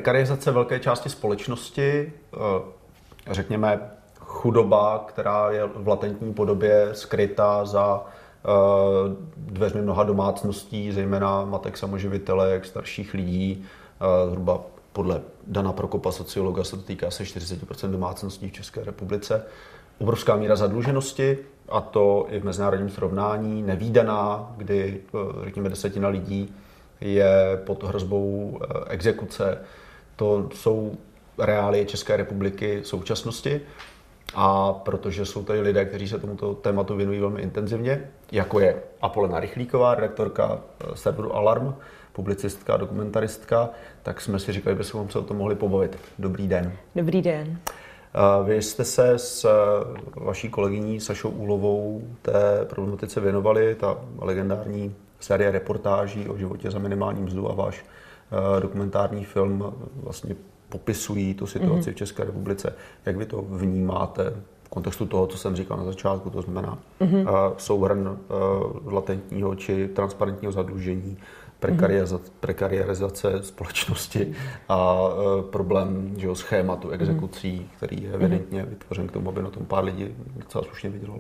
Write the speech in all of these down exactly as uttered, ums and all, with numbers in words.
prekarizace velké části společnosti, řekněme chudoba, která je v latentní podobě skrytá za dveřmi mnoha domácností, zejména matek samoživitelek, starších lidí, zhruba podle Dana Prokopa, sociologa, se to týká se čtyřicet procent domácností v České republice. Obrovská míra zadluženosti, a to i v mezinárodním srovnání, nevídaná, kdy, řekněme, desetina lidí je pod hrozbou exekuce. To jsou reálie České republiky v současnosti. A protože jsou tady lidé, kteří se tomuto tématu věnují velmi intenzivně, jako je Apolena Rychlíková, redaktorka serveru Alarm, publicistka a dokumentaristka, tak jsme si říkali, že bychom se o tom mohli pobavit. Dobrý den. Dobrý den. Vy jste se s vaší kolegyní Sašou Úlovou té problematice věnovali, ta legendární série reportáží o životě za minimální mzdu a váš dokumentární film vlastně popisují tu situaci mm-hmm. v České republice. Jak vy to vnímáte v kontextu toho, co jsem říkal na začátku, to znamená mm-hmm. souhrn latentního či transparentního zadlužení, prekarizace, prekarizace společnosti a problém, že jo, schématu exekucí, který je evidentně vytvořen k tomu, aby na tom pár lidí docela slušně vydělalo.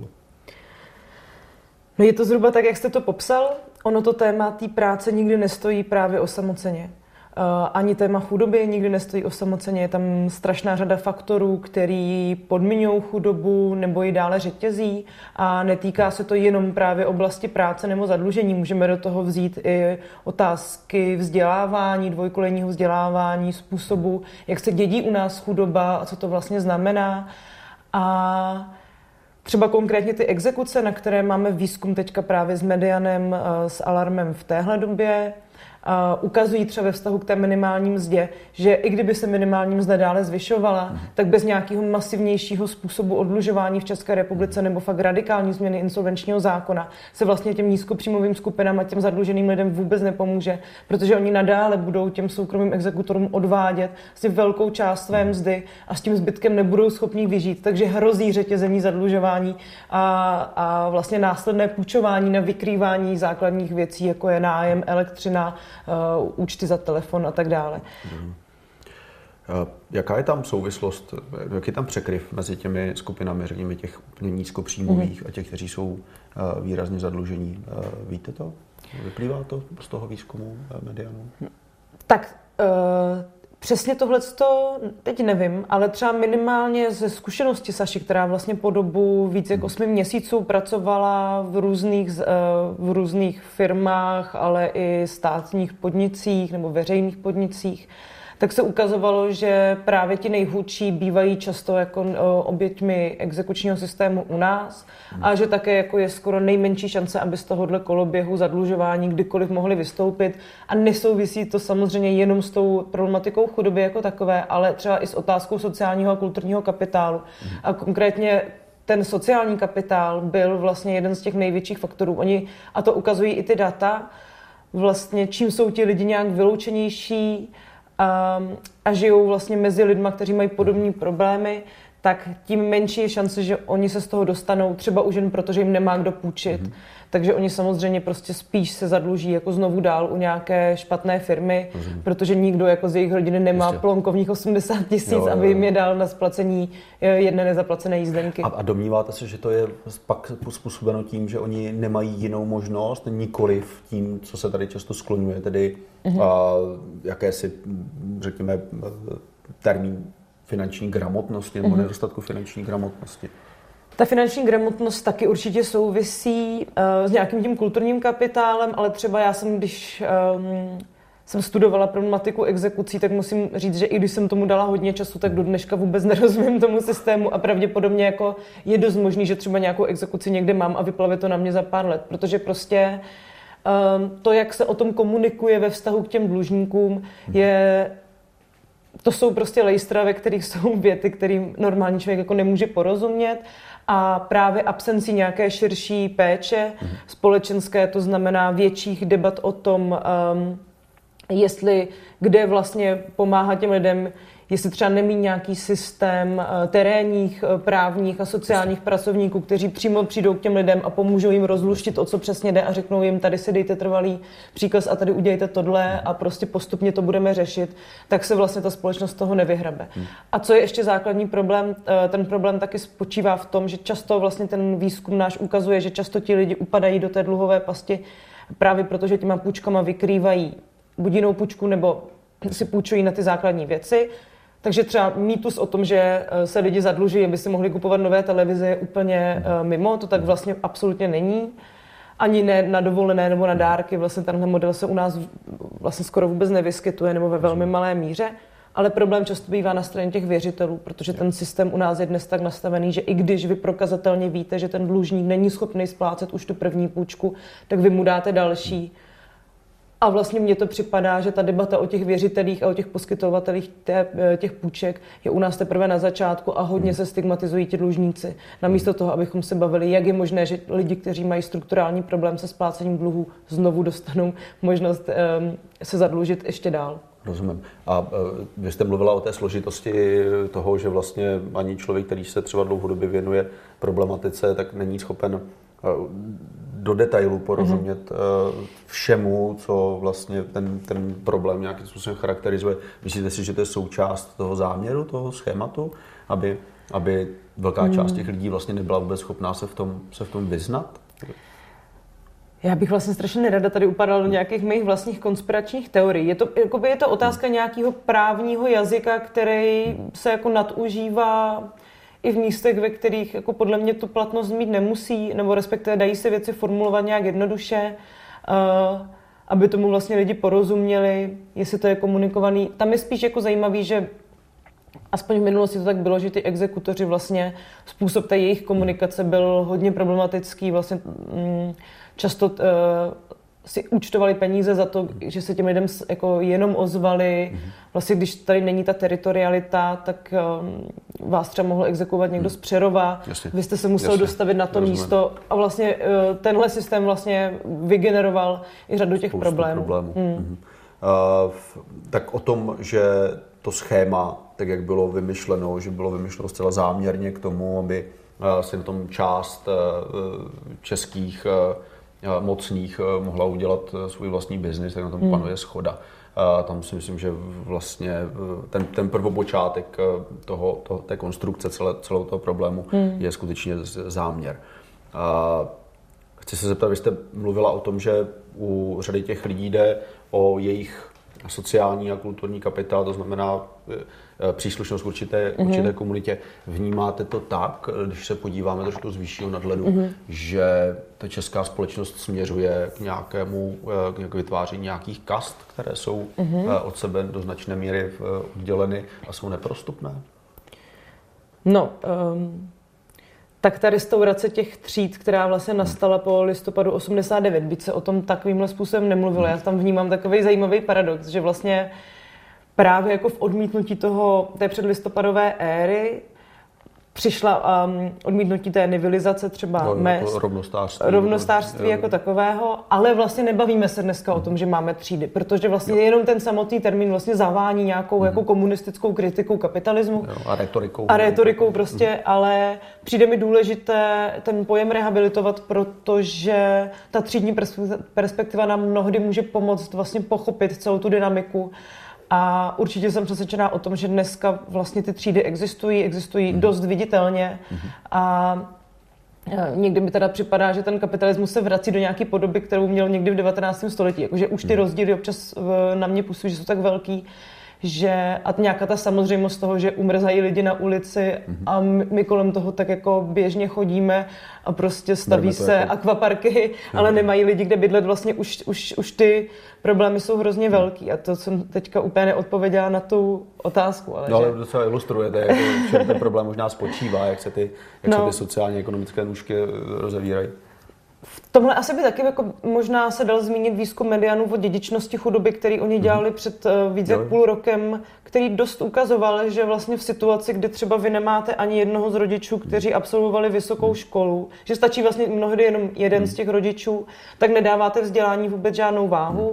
No je to zhruba tak, jak jste to popsal. Ono to téma té práce nikdy nestojí právě osamoceně. Ani téma chudoby nikdy nestojí osamoceně. Je tam strašná řada faktorů, který podmiňují chudobu nebo ji dále řetězí, a netýká se to jenom právě oblasti práce nebo zadlužení. Můžeme do toho vzít i otázky vzdělávání, dvojkolejního vzdělávání, způsobu, jak se dědí u nás chudoba a co to vlastně znamená. A třeba konkrétně ty exekuce, na které máme výzkum teďka právě s Medianem, s Alarmem v téhle době, Uh, ukazují třeba ve vztahu k té minimální mzdě, že i kdyby se minimální mzda dále zvyšovala, mm. tak bez nějakého masivnějšího způsobu oddlužování v České republice nebo fakt radikální změny insolvenčního zákona se vlastně těm nízkopříjmovým skupinám a těm zadluženým lidem vůbec nepomůže, protože oni nadále budou těm soukromým exekutorům odvádět si velkou část své mzdy a s tím zbytkem nebudou schopni vyžít, takže hrozí řetězení zadlužování a, a vlastně následné půjčování na vykrývání základních věcí, jako je nájem, elektřina, Uh, účty za telefon a tak dále. Hmm. Jaká je tam souvislost, jaký je tam překryv mezi těmi skupinami, řekněme těch úplně nízkopříjmových hmm. a těch, kteří jsou uh, výrazně zadlužení? Uh, víte to? Vyplývá to z toho výzkumu Medianu? Tak uh, přesně tohleto teď nevím, ale třeba minimálně ze zkušenosti Saši, která vlastně po dobu víc jak osmi měsíců pracovala v různých, v různých firmách, ale i státních podnicích nebo veřejných podnicích, tak se ukazovalo, že právě ti nejchudší bývají často jako oběťmi exekučního systému u nás a že také jako je skoro nejmenší šance, aby z tohohle koloběhu zadlužování kdykoliv mohli vystoupit, a nesouvisí to samozřejmě jenom s tou problematikou chudoby jako takové, ale třeba i s otázkou sociálního a kulturního kapitálu. A konkrétně ten sociální kapitál byl vlastně jeden z těch největších faktorů. Oni, a to ukazují i ty data, vlastně čím jsou ti lidi nějak vyloučenější a, a žijou vlastně mezi lidma, kteří mají podobné problémy, tak tím menší je šance, že oni se z toho dostanou, třeba už jen proto, že jim nemá kdo půjčit. Mm-hmm. Takže oni samozřejmě prostě spíš se zadluží jako znovu dál u nějaké špatné firmy, mm-hmm. protože nikdo jako z jejich rodiny nemá Ještě. plonkovních osmdesát tisíc, jo, jo, jo. aby jim je dal na splacení jedné nezaplacené jízdenky. A, a domníváte se, že to je pak způsobeno tím, že oni nemají jinou možnost, nikoliv tím, co se tady často skloňuje, tedy mm-hmm. a, jakési, řekněme, termín finanční gramotnosti nebo mm-hmm. nedostatku finanční gramotnosti? Ta finanční gramotnost taky určitě souvisí uh, s nějakým tím kulturním kapitálem, ale třeba já jsem, když um, jsem studovala problematiku exekucí, tak musím říct, že i když jsem tomu dala hodně času, tak do dneška vůbec nerozumím tomu systému a pravděpodobně jako je dost možný, že třeba nějakou exekuci někde mám a vyplave to na mě za pár let, protože prostě um, to, jak se o tom komunikuje ve vztahu k těm dlužníkům, je... To jsou prostě lejstra, ve kterých jsou věty, kterým normální člověk jako nemůže porozumět, a právě absencí nějaké širší péče mm. společenské, to znamená větších debat o tom, um, jestli kde vlastně pomáhat těm lidem jestli třeba nemí nějaký systém terénních, právních a sociálních pracovníků, kteří přímo přijdou k těm lidem a pomůžou jim rozluštit, o co přesně jde a řeknou jim, tady si dejte trvalý příkaz a tady udějte tohle a prostě postupně to budeme řešit, tak se vlastně ta společnost toho nevyhrabe. Hmm. A co je ještě základní problém, ten problém taky spočívá v tom, že často vlastně ten výzkum náš ukazuje, že často ti lidi upadají do té dluhové pasti právě proto, že těma půjčkama vykrývají buď jinou půjčku nebo si půjčují na ty základní věci. Takže třeba mýtus o tom, že se lidi zadlužují, aby si mohli kupovat nové televize, je úplně mimo, to tak vlastně absolutně není. Ani ne na dovolené nebo na dárky, vlastně tenhle model se u nás vlastně skoro vůbec nevyskytuje nebo ve velmi malé míře, ale problém často bývá na straně těch věřitelů, protože ten systém u nás je dnes tak nastavený, že i když vy prokazatelně víte, že ten dlužník není schopný splácet už tu první půjčku, tak vy mu dáte další. A vlastně mně to připadá, že ta debata o těch věřitelích a o těch poskytovatelích těch půjček je u nás teprve na začátku a hodně se stigmatizují ti dlužníci. Namísto toho, abychom se bavili, jak je možné, že lidi, kteří mají strukturální problém se splácením dluhů, znovu dostanou možnost um, se zadlužit ještě dál. Rozumím. A vy jste mluvila o té složitosti toho, že vlastně ani člověk, který se třeba dlouhodobě věnuje problematice, tak není schopen do detailu porozumět mm-hmm. všemu, co vlastně ten, ten problém nějakým způsobem charakterizuje. Myslíte si, že to je součást toho záměru, toho schématu, aby, aby velká mm. část těch lidí vlastně nebyla vůbec schopná se v tom, se v tom vyznat? Já bych vlastně strašně nerada tady upadala do nějakých mých vlastních konspiračních teorií. Je to, jakoby je to otázka nějakého právního jazyka, který se jako nadužívá i v místech, ve kterých jako podle mě tu platnost mít nemusí, nebo respektive dají se věci formulovat nějak jednoduše, uh, aby tomu vlastně lidi porozuměli, jestli to je komunikovaný. Tam je spíš jako zajímavý, že aspoň v minulosti to tak bylo, že ty exekutoři vlastně, způsob té jejich komunikace byl hodně problematický, vlastně mm, často uh, si účtovali peníze za to, že se těm lidem jako jenom ozvali. Mm-hmm. Vlastně, když tady není ta teritorialita, tak um, vás třeba mohl exekuovat někdo mm. z Přerova. Jasně. Vy jste se musel Jasně. dostavit na to Rozumím. místo a vlastně uh, tenhle systém vlastně vygeneroval i řadu těch Spoustu problémů. problémů. Mm. Mm-hmm. Uh, tak o tom, že to schéma, tak jak bylo vymyšleno, že bylo vymyšleno zcela záměrně k tomu, aby uh, si na tom část uh, českých uh, mocných mohla udělat svůj vlastní biznis, tak na tom hmm. panuje shoda. Tam si myslím, že vlastně ten, ten prvopočátek toho, toho, té konstrukce celé, celého toho problému hmm. je skutečně záměr. Chci se zeptat, vy jste mluvila o tom, že u řady těch lidí jde o jejich sociální a kulturní kapitál, to znamená příslušnost k určité, mm-hmm. určité komunitě. Vnímáte to tak, když se podíváme trošku z vyššího nadhledu, mm-hmm. že ta česká společnost směřuje k nějakému k vytváření nějakých kast, které jsou mm-hmm. od sebe do značné míry odděleny a jsou neprostupné? No, um, tak ta restaurace těch tříd, která vlastně nastala po listopadu osmdesát devět, byť se o tom takovýmhle způsobem nemluvilo. Já tam vnímám takový zajímavý paradox, že vlastně právě jako v odmítnutí toho, té předlistopadové éry přišla um, odmítnutí té nivilizace třeba no, mest, rovnostářství, rovnostářství jako takového, ale vlastně nebavíme se dneska o tom, že máme třídy, protože vlastně jo. jenom ten samotný termín vlastně zavání nějakou mm. jako komunistickou kritikou kapitalismu jo, a retorikou. A retorikou prostě, mm. ale přijde mi důležité ten pojem rehabilitovat, protože ta třídní perspektiva nám mnohdy může pomoct vlastně pochopit celou tu dynamiku. A určitě jsem přesvědčená o tom, že dneska vlastně ty třídy existují, existují mm. dost viditelně mm. a někdy mi teda připadá, že ten kapitalismus se vrací do nějaké podoby, kterou měl někdy v devatenáctém století. Jakože už ty mm. rozdíly občas na mě působí, že jsou tak velký, že a nějaká ta samozřejmost toho, že umrzají lidi na ulici mm-hmm. a my kolem toho tak jako běžně chodíme a prostě staví se jako akvaparky, mm-hmm. ale nemají lidi, kde bydlet, vlastně už, už, už ty problémy jsou hrozně velký a to jsem teďka úplně neodpověděla na tu otázku. Ale no, ale že... docela ilustrujete, jako, že ten problém možná spočívá, jak se ty, jak no. se ty sociálně ekonomické nůžky rozevírají. V tomhle asi by taky jako možná se dal zmínit výzkum Medianů o dědičnosti chudoby, který oni dělali před uh, víc jak půl rokem, který dost ukazoval, že vlastně v situaci, kdy třeba vy nemáte ani jednoho z rodičů, kteří absolvovali vysokou školu, že stačí vlastně mnohdy jenom jeden z těch rodičů, tak nedáváte vzdělání vůbec žádnou váhu.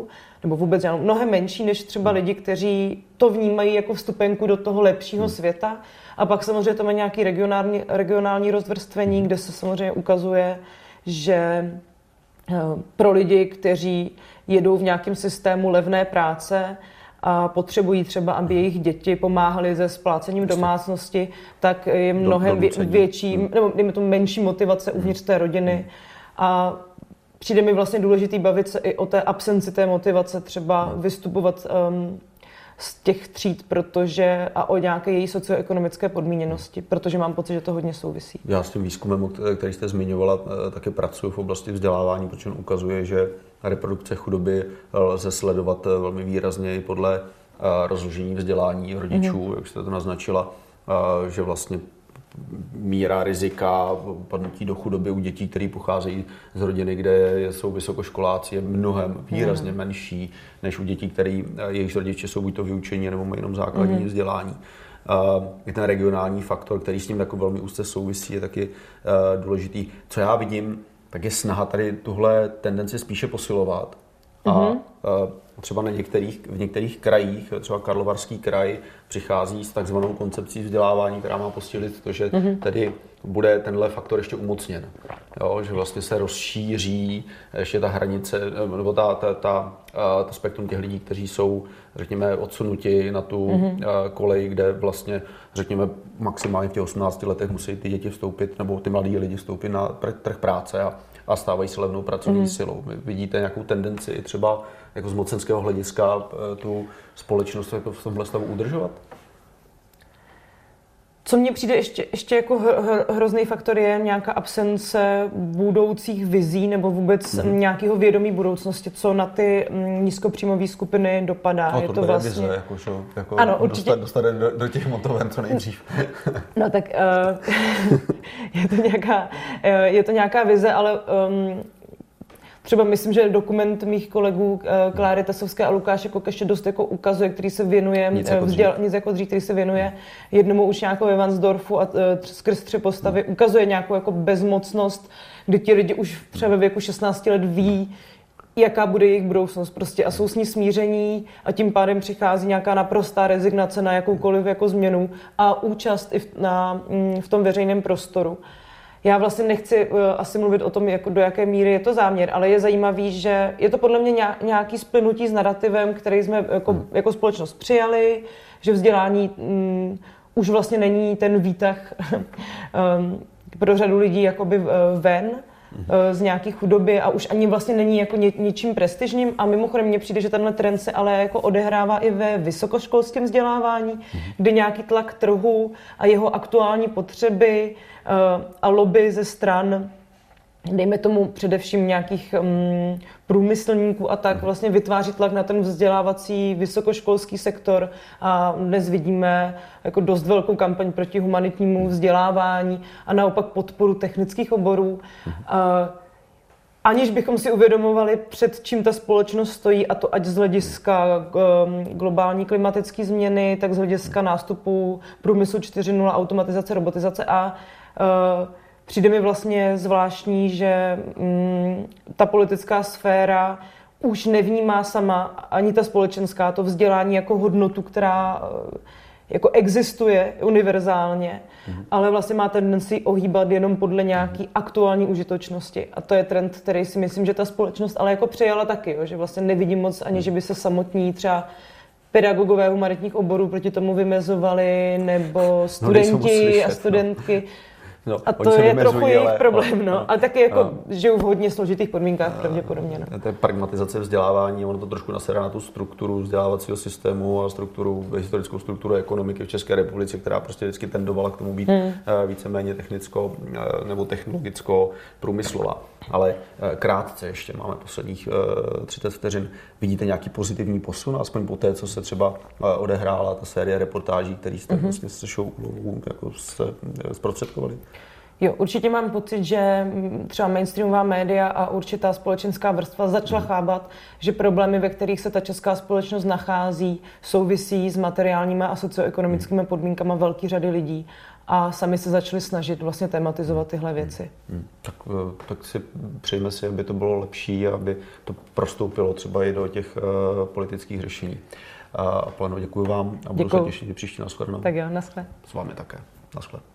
nebo vůbec mnohem menší než třeba lidi, kteří to vnímají jako vstupenku do toho lepšího světa. A pak samozřejmě to má nějaký regionální, regionální rozvrstvení, kde se samozřejmě ukazuje, že pro lidi, kteří jedou v nějakém systému levné práce a potřebují třeba, aby jejich děti pomáhaly se splácením domácnosti, tak je mnohem vě- větší, nebo dejme tomu menší motivace uvnitř té rodiny. A přijde mi vlastně důležitý bavit se i o té absenci té motivace, třeba vystupovat um, z těch tříd, protože a o nějaké její socioekonomické podmíněnosti, protože mám pocit, že to hodně souvisí. Já s tím výzkumem, který jste zmiňovala, taky pracuji v oblasti vzdělávání, protože on ukazuje, že reprodukce chudoby lze sledovat velmi výrazně i podle rozložení vzdělání rodičů, mm-hmm. jak jste to naznačila, že vlastně míra rizika padnutí do chudoby u dětí, které pocházejí z rodiny, kde jsou vysokoškoláci, je mnohem výrazně mm. menší než u dětí, které jejich rodiče jsou buď to vyučení, nebo mají jenom základní mm. vzdělání. Uh, je ten regionální faktor, který s ním jako velmi úzce souvisí, je taky uh, důležitý. Co já vidím, tak je snaha tady tuhle tendenci spíše posilovat. A mm-hmm. uh, třeba na některých, v některých krajích, třeba Karlovarský kraj, přichází s takzvanou koncepcí vzdělávání, která má posílit to, že mm-hmm. tedy bude tenhle faktor ještě umocněn. Jo, že vlastně se rozšíří ještě ta hranice, nebo ta, ta, ta, ta spektrum těch lidí, kteří jsou, řekněme, odsunuti na tu mm-hmm. kolej, kde vlastně, řekněme, maximálně v těch osmnácti letech musí ty děti vstoupit, nebo ty mladí lidi vstoupit na trh práce a, a stávají se levnou pracovní mm-hmm. silou. Vy vidíte nějakou tendenci i třeba jako z mocenského hlediska tu společnost jako v tomhle stavu udržovat? Co mně přijde ještě, ještě jako hr, hrozný faktor je nějaká absence budoucích vizí nebo vůbec mm. nějakého vědomí budoucnosti, co na ty nízkopříjmové skupiny dopadá. No, je to, to vlastně... vize, jako, šo, jako ano, určitě... dostat, dostat do, do těch motoven co nejdřív. No tak uh, je, to nějaká, je to nějaká vize, ale um, třeba myslím, že dokument mých kolegů Kláry Tasovské a Lukáše Kokeše dost jako ukazuje, který se věnuje, nic jako dřív, vzděl, nic jako dřív který se věnuje jednomu už nějakou Evansdorfu a skrz tři postavy hmm. ukazuje nějakou jako bezmocnost, kdy ti lidi už třeba ve věku šestnácti let ví, jaká bude jejich budoucnost prostě a jsou s ní smíření a tím pádem přichází nějaká naprostá rezignace na jakoukoliv jako změnu a účast i v, na, v tom veřejném prostoru. Já vlastně nechci uh, asi mluvit o tom, jako do jaké míry je to záměr, ale je zajímavý, že je to podle mě nějaký splynutí s narrativem, který jsme jako, hmm. jako společnost přijali, že vzdělání um, už vlastně není ten výtah um, pro řadu lidí jakoby uh, ven hmm. uh, z nějaké chudoby a už ani vlastně není jako ně, ničím prestižním a mimochodem mně přijde, že tenhle trend se ale jako odehrává i ve vysokoškolském vzdělávání, hmm. kde nějaký tlak trhu a jeho aktuální potřeby a lobby ze stran, dejme tomu především nějakých um, průmyslníků a tak, vlastně vytváří tlak na ten vzdělávací vysokoškolský sektor a dnes vidíme jako dost velkou kampaň proti humanitnímu vzdělávání a naopak podporu technických oborů. A aniž bychom si uvědomovali, před čím ta společnost stojí, a to ať z hlediska um, globální klimatické změny, tak z hlediska nástupu průmyslu čtyři tečka nula, automatizace, robotizace a Uh, přijde mi vlastně zvláštní, že um, ta politická sféra už nevnímá sama, ani ta společenská, to vzdělání jako hodnotu, která uh, jako existuje univerzálně, mm. ale vlastně má tendenci ohýbat jenom podle nějaký mm. aktuální užitočnosti. A to je trend, který si myslím, že ta společnost ale jako přijala taky, jo, že vlastně nevidím moc ani, že by se samotní třeba pedagogové humanitních oborů proti tomu vymezovali, nebo studenti no, slyšet, a studentky. No. No, a to je trochu jejich ale, problém, no. no. A taky jako no. žijou v hodně složitých podmínkách no. pravděpodobně. No. To je pragmatizace vzdělávání, ono to trošku nasedá na tu strukturu vzdělávacího systému a strukturu, historickou strukturu ekonomiky v České republice, která prostě vždycky tendovala k tomu být hmm. víceméně technicko nebo technologicko průmyslová. Ale krátce ještě, máme posledních třicet vteřin. Vidíte nějaký pozitivní posun, aspoň po té, co se třeba odehrála ta série reportáží, které jste mm-hmm. vlastně se show jako se zprostředkovali? Jo, určitě mám pocit, že třeba mainstreamová média a určitá společenská vrstva začala mm. chápat, že problémy, ve kterých se ta česká společnost nachází, souvisí s materiálními a socioekonomickými podmínkami velké řady lidí. a sami se začali snažit vlastně tematizovat tyhle věci. Hmm. Hmm. Tak, tak si přejme si, aby to bylo lepší a aby to prostoupilo třeba i do těch uh, politických řešení. A Poleno, děkuji vám a budu Děkuju. se těšit příště. Naschledanou. Tak jo, naschle. S vámi také. Naschle.